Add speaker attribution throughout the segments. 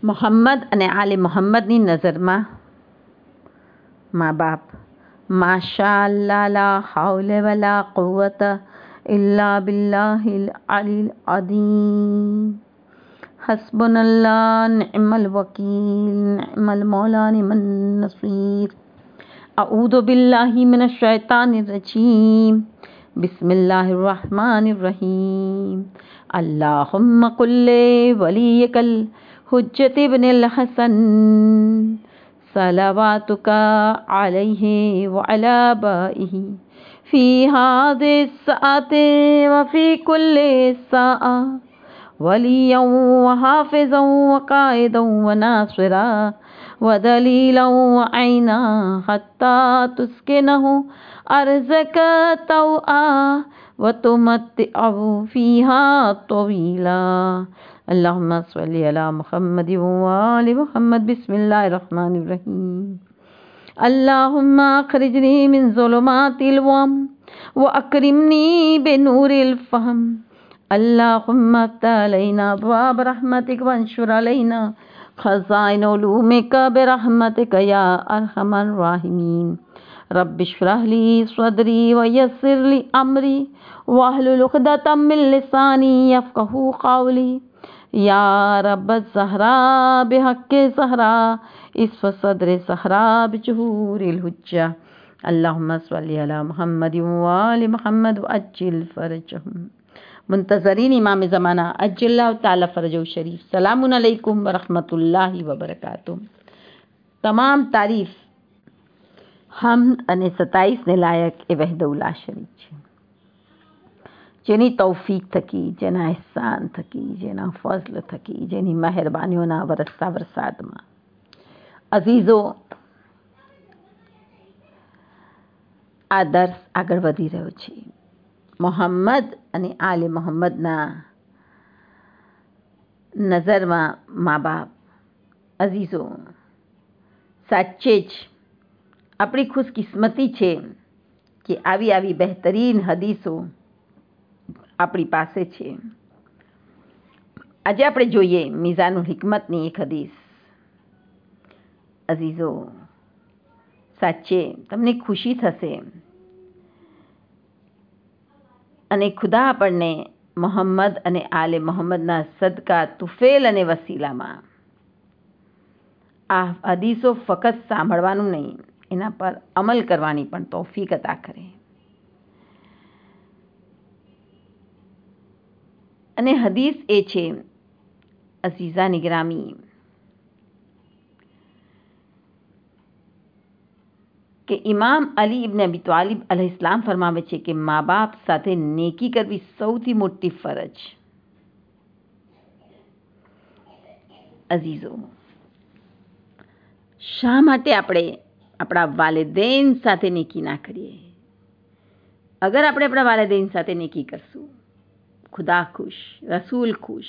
Speaker 1: મોહમ્મદ અને આલે મોહમ્મદની નજરમાં મા બાપ માશા અલ્લાહ લા હાઉલે વલા કુવ્વત ઇલ્લા બિલ્લાહિલ અલીલ અઝીમ હસ્બુનલ્લાહ નિઅમલ વકીલ નિઅમલ મૌલા નિઅમન નસીર અઉઝુ બિલ્લાહિ મિનશ શૈતાનિર રજીમ બિસ્મિલ્લાહિર रहमानिर रहीम अल्लाहुम्मा कुल्ले वलियकल हुज्जत इब्निल हसन सलावातुका अलैहि व अला बाइहि फी हाज़िहि स्साअति व फी कुल्लि स्साअ वलिय्यन व हाफ़िज़न व क़ाइदन व नासिरा व दलीलन व ऐना हत्ता तुस्किनहु अर्ज़क तौआ व तुमत्तिअहु फ़ीहा तवीला अल्लाहुम्मा सल्लि अला मुहम्मद व आलि मुहम्मद बिस्मिल्लाहिर रहमानिर रहीम अल्लाहुम्मा अख़रिजनी मिन ज़ुलुमातिल वहम व अकरिमनी बिनूरिल फ़हम अल्लाहुम्मा अफ़्तह अलैना अब्वाब रहमतिक वंशुर अलैना ख़ज़ाइन उलूमिक बिरहमतिक या अरहमर राहिमीन रब्बि इश्रह ली सदरी व यस्सिर ली अमरी वहलुल उक़दतम मिन लिसानी यफ़क़हू क़ौली या रब्ब ज़हरा बिहक़्क़ि ज़हरा इस्फ़ सद्र ज़हरा बिजुहूरिल हुज्जा अल्लाहुम्मा सल्लि अला मुहम्मद व आलि मुहम्मद व अज्जिल फ़रजहुम मुंतज़रीन इमाम ज़माना अज्जल्लाहु ताला फ़रजहु शरीफ सलामुन अलैकुम व रहमतुल्लाहि व बरकातुहू। તમામ તારીફ હમ્દ અને 27ને લાયક એ વહદહુલ્લા શરીફ છે, જેની તૌફીક થકી, જેના એહસાન થકી, જેના ફઝલ થકી, જેની મહેરબાનીઓના વરસતા વરસાદમાં અઝીઝો આ દર્સ આગળ વધી રહ્યો છે। મોહમ્મદ અને આલે મોહમ્મદના નજરમાં મા બાપ અઝીઝો સાચે જ આપણી ખુશકિસ્મતી છે કે આવી બહેતરીન હદીસો આપણી પાસે છે। આજે આપણે જોઈએ મિઝાનુલ હિકમતની એક હદીસ। અઝીઝો સાચે તમને ખુશી થશે અને ખુદા આપણને મોહમ્મદ અને આલે મોહમ્મદના સદકા તુફેલ અને વસીલામાં આ હદીસો ફક્ત સાંભળવાનું નહીં, એના પર અમલ કરવાની પણ તૌફીક અતા કરે। અને હદીસ એ છે અઝીઝાની ગ્રામી કે ઇમામ અલી ઇબ્ન અબી તાલિબ અલૈહિસ્સલામ ફરમાવે છે કે મા બાપ સાથે નેકી કરવી સૌથી મોટી ફરજ। અઝીઝો શા માટે આપણે આપણા વાલિदैन સાથે નેકી ના કરીએ? અગર આપણે આપણા વાલિदैन સાથે નેકી કરશું, ખુદા ખુશ, રસૂલ ખુશ,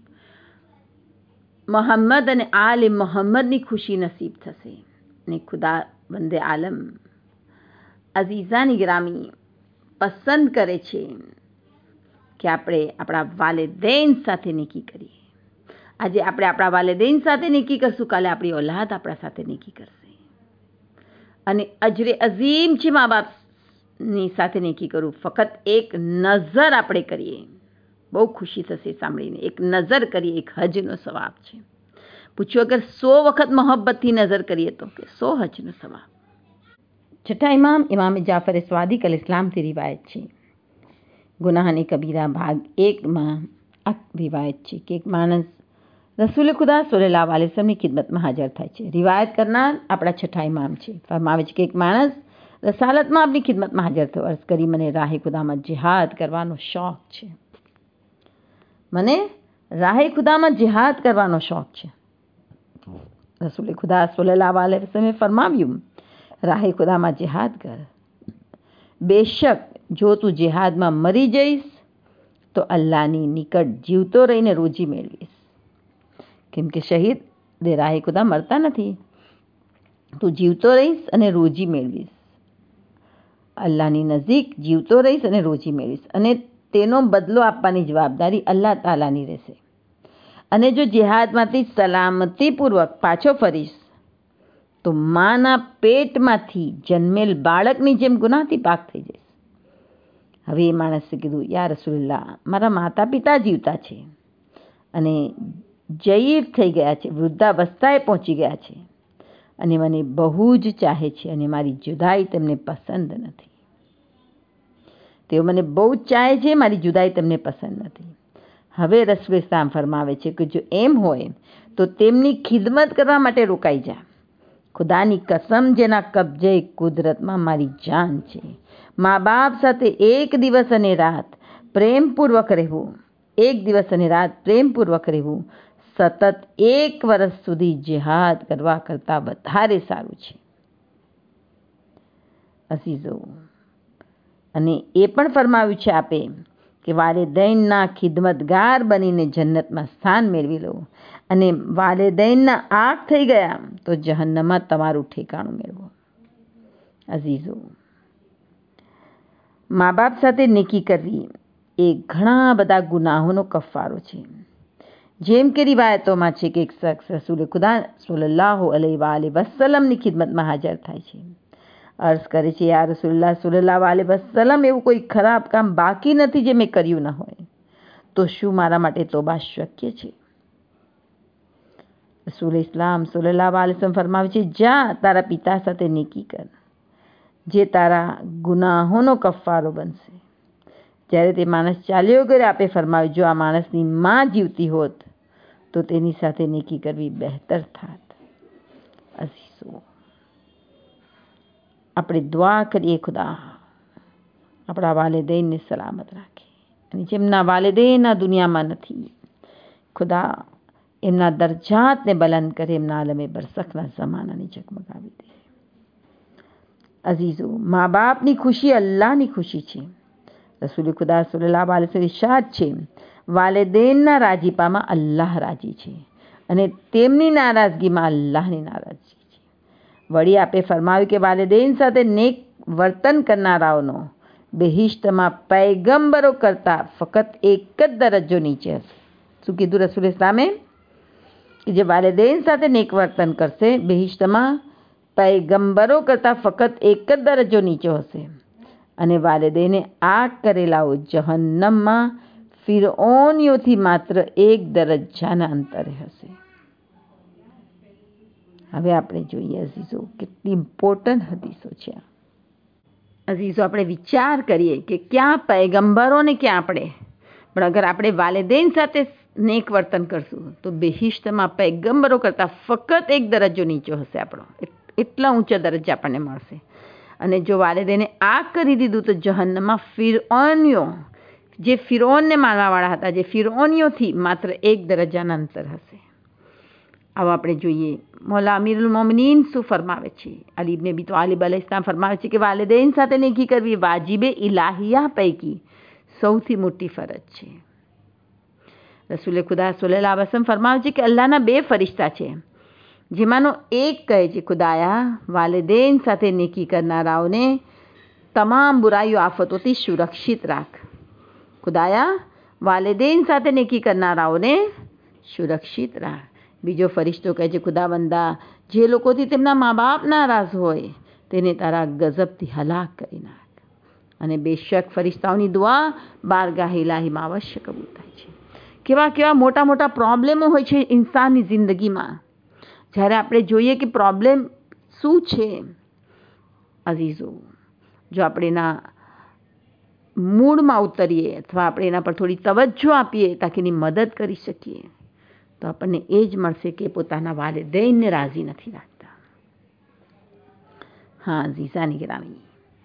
Speaker 1: મોહમ્મદ અને આલે મોહમ્મદની ખુશી નસીબ થશે। ને ખુદા બંદે આલમ અઝીઝાની ગ્રામી પસંદ કરે છે કે આપણે આપણા વાલિदैन સાથે નેકી કરીએ। આજે આપણે આપણા વાલિदैन સાથે નેકી કરશું, કાલે આપણી ઔલાદ આપણા સાથે નેકી કરશે। અને અજરે અઝીમ છે મા બાપની સાથે નેકી કરવું। ફક્ત એક નજર આપણે કરીએ, બહુ ખુશી થશે સાંભળીને, એક નજર કરીએ, એક હજનો સવાબ છે। પૂછ્યું અગર 100 વખત મોહબ્બતથી નજર કરીએ તો કે 100 હજનો સવાબ। છઠ્ઠા ઇમામ જાફર સ્વાદિક અલૈહિસ્સલામથી રિવાયત છે, ગુનાહની કબીરા ભાગ 1માં આ રિવાયત છે કે એક માણસ રસૂલ ખુદા સલ્લલ્લાહુ અલૈહિ વસલ્લમની ખિદમતમાં હાજર થાય છે। રિવાયત કરનાર આપણા છઠ્ઠા ઇમામ છે। ફરમાવે છે કે એક માણસ રસાલતમાં આપણી ખિદમતમાં હાજર થયો, અર્ઝ કરી મને રાહે ખુદામાં જિહાદ કરવાનો શોખ છે, મને રાહે ખુદામાં જિહાદ કરવાનો શોખ છે। રસૂલ ખુદા સલ્લલ્લાહુ અલૈહિ વસલ્લમે ફરમાવ્યું રાહે ખુદામાં જિહાદ કર, બેશક જો તું જિહાદમાં મરી જઈશ તો અલ્લાહની નિકટ જીવતો રહીને રોજી મેળવીશ। કેમ કે શહીદ દે રાહે ખુદા મરતા નથી, તું જીવતો રહીશ અને રોજી મેળવીશ, અલ્લાહની નજીક જીવતો રહીશ અને રોજી મેળવીશ, અને તેનો બદલો આપવાની જવાબદારી અલ્લાહ તાલાની રહેશે। અને જો જિહાદમાંથી સલામતીપૂર્વક પાછો ફરીશ તો માના પેટમાંથી જન્મેલ બાળકની જેમ ગુનાહથી પાક થઈ જઈશ. હવે એ માણસે કીધું, યા રસૂલલ્લાહ, મારા માતા પિતા જીવતા છે અને જયીર થઈ ગયા છે, વૃદ્ધાવસ્થાએ પહોંચી ગયા છે અને મને બહુ જ ચાહે છે અને મારી જુદાઈ તેમને પસંદ નથી. તેઓ મને બહુ જ ચાહે છે, મારી જુદાઈ તેમને પસંદ નથી. હવે રસૂલ ઇસ્લામ ફરમાવે છે કે જો એમ હોય તો તેમની ખિદમત કરવા માટે રોકાઈ જા. ખુદાની કસમ, જેના કબજે કુદરતમાં મારી જાન છે, મા બાપ સાથે એક દિવસ અને રાત પ્રેમપૂર્વક રહેવું, સતત 1 વર્ષ સુધી જિહાદ કરવા કરતાં વધારે સારું છે. અઝીઝો, અને એ પણ ફરમાવ્યું છે આપે કે વાલિદૈનના ખિદમતગાર બનીને જન્નતમાં સ્થાન મેળવી લો અને વાલિદૈનના આંખ થઈ ગયા તો જહન્નમમાં તમારું ઠેકાણું મેળવો. અઝીઝો, મા બાપ સાથે નેકી કરવી એ ઘણા બધા ગુનાહોનો કફારો છે. જેમ કે રિવાયતોમાં છે કે એક શખ્સ રસૂલ ખુદા સલ્લલ્લાહુ અલૈહિ વસલ્લમની ખિદમતમાં હાજર થાય છે. અર્ઝ કરે છે, યા રસૂલલ્લાહ સલ્લલ્લાહુ અલૈહિ વસલ્લમ, એવું કોઈ ખરાબ કામ બાકી નથી જે મેં કર્યું ન હોય, તો શું મારા માટે તોબા શક્ય છે? રસૂલ ઇસ્લામ સલ્લલ્લાહુ અલૈહિ વસલ્લમ ફરમાવે છે, જા તારા પિતા સાથે નેકી કર, જે તારા ગુનાહોનો કફારો બનશે. જ્યારે તે માણસ ચાલ્યો ગયો, આપે ફરમાવ્યું, જો આ માણસની માં જીવતી હોત તો તેની સાથે નેકી કરવી બહેતર થાત. અઝીઝો, આપણે દુઆ કરીએ, ખુદા આપણા વાલિદૈનને સલામત રાખે અને જેમના વાલિદૈન આ દુનિયામાં નથી, ખુદા એમના દરજાતને બલંદ કરે, એમના આલમે બરસખના ઝમાનાને ઝગમગાવી દે. અઝીઝો, મા બાપની ખુશી અલ્લાહની ખુશી છે. રસૂલ ખુદા સલ્લલ્લાહુ અલૈહિ વસલ્લમ ઇરશાદ છે, વાલિદૈનના રાજીપામાં અલ્લાહ રાજી છે અને તેમની નારાજગીમાં અલ્લાહની નારાજગી છે. વળી આપે ફરમાવ્યું કે વાલિદૈન સાથે નેક વર્તન કરનારાઓનો બહિશ્તમાં પૈગંબરો કરતાં ફક્ત એક જ દરજ્જો નીચે હશે. શું કીધું રસૂલ ઇસ્લામે? કે જે વાલિદૈન સાથે નેક વર્તન કરશે, બહિશ્તમાં પૈગંબરો કરતાં ફક્ત એક જ દરજ્જો નીચો હશે અને વાલિદૈને આગ કરેલાઓ જહન્નમમાં ફિરઓનીઓથી માત્ર 1 દરજ્જાના અંતરે હશે. હવે આપણે જોઈએ અઝીઝો, કેટલી ઇમ્પોર્ટન્ટ હદીસો છે. અઝીઝો, આપણે વિચાર કરીએ કે ક્યાં પૈગંબરો ને ક્યાં આપણે, પણ અગર આપણે વાલિદૈન સાથે નેક વર્તન કરશું તો બહિશ્તમાં પૈગંબરો કરતાં ફક્ત 1 દરજ્જો નીચો હશે આપણો, એટલા ઊંચા દરજ્જા આપણને મળશે. અને જો વાલિદૈને આગ કરી દીધું તો જહન્નમમાં ફિરઓનીઓ, જે ફિરઓનને મારવાવાળા હતા, જે ફિરઓનીઓથી માત્ર 1 દરજ્જાના અંતર હશે. આવો આપણે જોઈએ મૌલા અમીરુલ મોમિનીન શું ફરમાવે છે. અલી ઇબ્ન અબી તાલિબ અલૈહિસ્સલામ ફરમાવે છે કે વાલિદૈન સાથે નેકી કરવી વાજિબે ઇલાહિયા પૈકી સૌથી મોટી ફરજ છે. રસૂલ ખુદા સલ્લલ્લાહુ અલૈહિ વસલ્લમ ફરમાવે છે કે અલ્લાહના 2 ફરિશ્તા છે, જેમાંનો એક કહે છે, ખુદાયા, વાલિદૈન સાથે નેકી કરનારાઓને તમામ બુરાઈઓ આફતોથી સુરક્ષિત રાખ. ખુદાયા, વાલિદૈન સાથે નેકી કરનારાઓને સુરક્ષિત રાખ. બીજો ફરિશ્તો કહે છે, ખુદાવંદા, જે લોકોથી તેમના મા બાપ નારાજ હોય તેને તારા ગઝબથી હલાક કરી નાખ. અને બેશક ફરિશ્તાઓની દુઆ બારગાહ ઇલાહીમાં અવશ્ય કબૂલ થાય છે. કેવા કેવા મોટા મોટા પ્રોબ્લેમો હોય છે ઇન્સાનની જિંદગીમાં. જ્યારે આપણે જોઈએ કે પ્રોબ્લેમ શું છે, અઝીઝો, જો આપણે એના મૂળમાં ઉતરીએ અથવા આપણે એના પર થોડી તવજ્જો આપીએ તાકી એની મદદ કરી શકીએ તો આપણને એ જ મળશે કે પોતાના વાલિદૈનને રાજી નથી રાખતા. હા અઝીઝાની ગિરામી,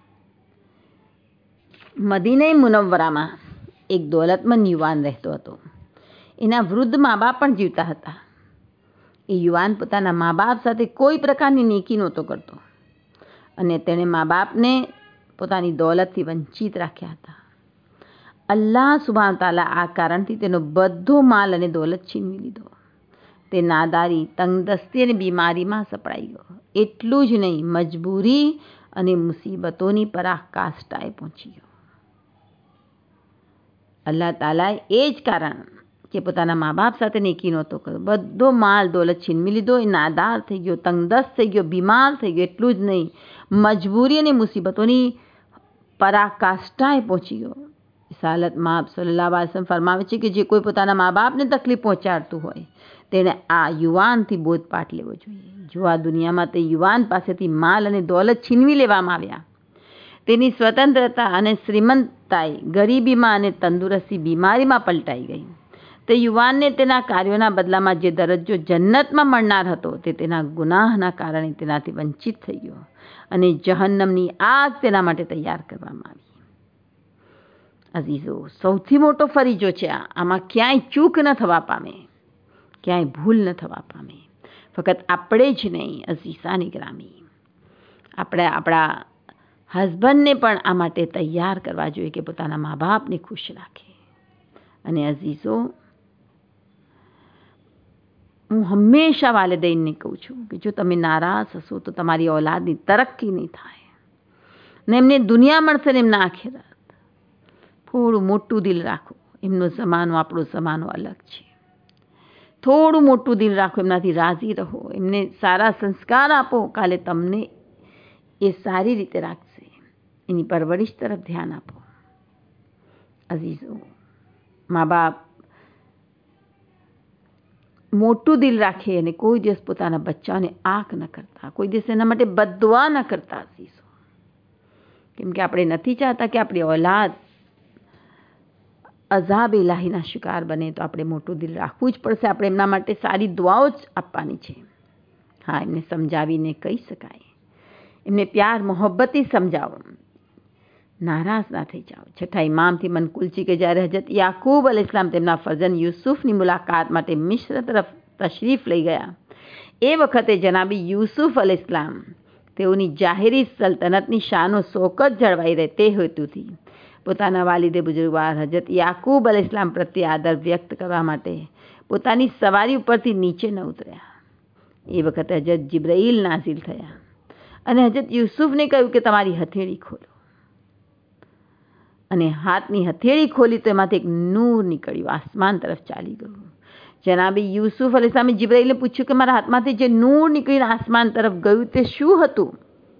Speaker 1: મદીને મુનવ્વરામાં એક દોલતમંદ યુવાન રહેતો હતો. એના વૃદ્ધ મા બાપ પણ જીવતા હતા. એ યુવાન પોતાના મા બાપ સાથે કોઈ પ્રકારની નેકી નહોતો કરતો અને તેણે મા બાપને પોતાની દોલતથી વંચિત રાખ્યા હતા. અલ્લાહ સુબ્હાન તાલા આ કારણથી તેનો બધો માલ અને દોલત છીનવી લીધો. તે નાદારી, તંગદસ્તી અને બીમારીમાં સપડાઈ ગયો. એટલું જ નહીં, મજબૂરી અને મુસીબતોની પરાકાષ્ઠાએ પહોંચી ગયો. અલ્લાહ તાલાએ એ જ કારણ કે પોતાના મા બાપ સાથે નેકી નહોતો કર્યો, બધો માલ દોલત છીનવી લીધો, એ નાદાર થઈ ગયો, તંગદસ્ત થઈ ગયો, બીમાર થઈ ગયો. એટલું જ નહીં, મજબૂરી અને મુસીબતોની પરાકાષ્ઠાએ પહોંચી ગયો. इस हालतમાં આપ સલ્લલ્લાહુ અલૈહિ વસલ્લમ ફરમાવે છે કે જે કોઈ પોતાના મા બાપને તકલીફ પહોંચાડતું હોય તેણે આ યુવાનથી બોધપાઠ લેવો જોઈએ. જો આ દુનિયામાં તે યુવાન પાસેથી માલ અને દોલત છીનવી લેવામાં આવ્યા, તેની સ્વતંત્રતા અને શ્રીમંતાઈ ગરીબીમાં અને તંદુરસ્તી બીમારીમાં પલટાઈ ગઈ. તે યુવાનને તેના કાર્યોના બદલામાં જે દરજ્જો જન્નતમાં મળનાર હતો તે તેના ગુનાહના કારણે તેનાથી વંચિત થઈ ગયો અને જહન્નમની આગ તેના માટે તૈયાર કરવામાં આવી. અઝીઝો, સૌથી મોટો ફરીજો છે આમાં ક્યાંય ચૂક ન થવા પામે, ક્યાંય ભૂલ ન થવા પામે. ફક્ત આપણે જ નહીં અઝીઝાની ગ્રામી, આપણે આપણા હસબન્ડને પણ આ માટે તૈયાર કરવા જોઈએ કે પોતાના મા બાપને ખુશ રાખે. અને અઝીઝો, હું હંમેશા વાલિદૈનને કહું છું કે જો તમે નારાજ હશો તો તમારી ઔલાદની તરક્કી નહીં થાય ને એમને દુનિયા મળશે ને એમના આખિરત. થોડું મોટું દિલ રાખો, એમનો જમાનો આપણો જમાનો અલગ છે. થોડું મોટું દિલ રાખો, એમનાથી રાજી રહો, એમને સારા સંસ્કાર આપો, કાલે તમને એ સારી રીતે રાખશે. એની પરવરિશ તરફ ધ્યાન આપો. અઝીઝો, મા બાપ મોટું દિલ રાખે અને કોઈ દિવસ પોતાના બચ્ચાને આંખ ન કરતા, કોઈ દિવસ એના માટે બદદુઆ ન કરતા. અઝીઝો, કેમ કે આપણે નથી ચાહતા કે આપણી ઔલાદ અઝાબ ઇલાહીના શિકાર બને. તો આપણે મોટું દિલ રાખવું જ પડશે. આપણે એમના માટે સારી દુઆઓ જ આપવાની છે. હા, એમને સમજાવીને કહી શકાય, એમને પ્યાર મોહબ્બતથી સમજાવો, નારાજ ના થઈ જાઓ. છઠ્ઠા ઇમામથી મનકુલ છે કે જ્યારે હજરત યાકૂબ અલૈહિસ્સલામ તેમના ફરજંદ યુસુફની મુલાકાત માટે મિસ્ર તરફ તશરીફ લઈ ગયા, એ વખતે જનાબી યુસુફ અલૈહિસ્સલામ તેઓની જાહેરી સલ્તનતની શાનો શોકત જળવાઈ રહે તે હેતુથી પોતાના વાલિદે બુઝુર્ગવાર હજરત યાકૂબ અલૈહિસ્સલામ પ્રત્યે આદર વ્યક્ત કરવા માટે પોતાની સવારી ઉપરથી નીચે ન ઉતર્યા. એ વખતે હજરત જિબ્રાઈલ નાઝિલ થયા અને હજરત યુસુફને કહ્યું કે તમારી હથેળી ખોલો. અને હાથની હથેળી ખોલી તો એમાંથી એક નૂર નીકળ્યું, આસમાન તરફ ચાલી ગયું. જનાબી યુસુફ અલૈહિસ્સલામે જિબ્રાઈલને પૂછ્યું કે મારા હાથમાંથી જે નૂર નીકળીને આસમાન તરફ ગયું તે શું હતું?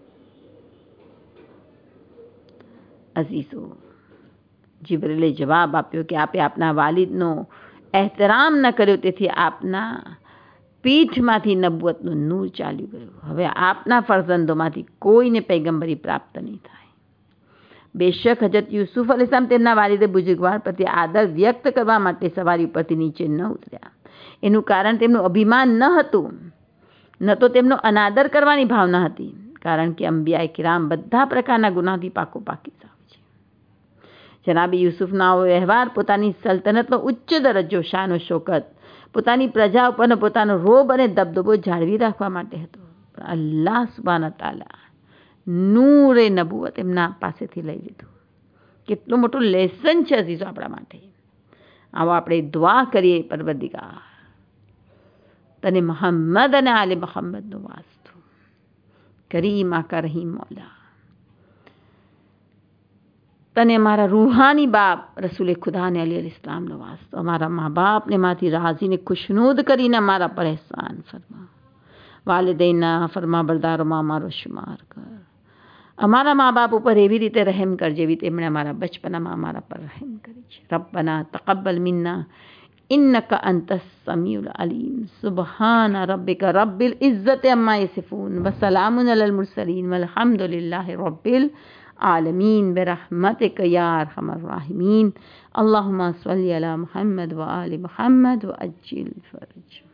Speaker 1: અઝીઝો, જિબ્રાઈલે જવાબ આપ્યો કે આપે આપના વાલિદનો એહતરામ ન કર્યો, તેથી આપના પીઠમાંથી નબુવતનું નૂર ચાલ્યું ગયું. હવે આપના ફરજંદોમાંથી કોઈને પૈગંબરી પ્રાપ્ત નહીં થાય. બેશક હજરત યુસુફ અલૈહિસ્સલામ તેમના વાલિદે બુઝુર્ગવાર પ્રત્યે આદર વ્યક્ત કરવા માટે સવારી ઉપરથી નીચે ન ઉતર્યા. એનું કારણ તેમનું અભિમાન ન હતું, ન તો તેમનો અનાદર કરવાની ભાવના હતી, કારણ કે અંબિયાએ કિરામ બધા પ્રકારના ગુનાહથી પાકીઝ આવે છે. જનાબી યુસુફનો વ્યવહાર પોતાની સલ્તનતનો ઉચ્ચ દરજ્જો, શાન અને શોકત, પોતાની પ્રજા ઉપરનો પોતાનો રોબ અને દબદબો જાળવી રાખવા માટે હતો. અલ્લાહ સુબ્હાનહુ તઆલા નૂરે નબુવત એમના પાસેથી લઈ લીધું. કેટલું મોટું લેસન છે અઝીઝો આપણા માટે. આવો આપણે દુઆ કરીએ, પરવરદિગાર તને મોહમ્મદ અને આલે મોહમ્મદનો વાસ્તો, કરીમ આકા રહીમ મૌલા, તને અમારા રૂહાની બાપ રસૂલ ખુદા ને અલી અલૈહિસ્સલામનો વાસ્તો, અમારા મા બાપને માંથી રાજીને ખુશનૂદ કરીને અમારા પર એહસાન ફરમા. વાલિદૈનના ફરમા બરદારોમાં અમારો શુમાર કર. અમારા મા બાપ ઉપર એવી રીતે રહેમ કર જેવી તેમણે અમારા બચપનામાં અમારા પર રહેમ કરી છે. રબ્બના તકબ્બલ મિન્ના ઇન્નકા અંતસ સમીઉલ અલીમ. સુબહાન રબ્બિકા રબ્બિલ ઇઝ્ઝતિ અમ્મા યસિફૂન વ સલામુન અલલ મુરસલીન વલ્હમ્દુલિલ્લાહિ રબ્બિલ आलमीन बिरहमतिक या अरहमर राहिमीन. अल्लाहुम्मा सल्लि अला मुहम्मद व आलि मुहम्मद व अज्जिल फरज.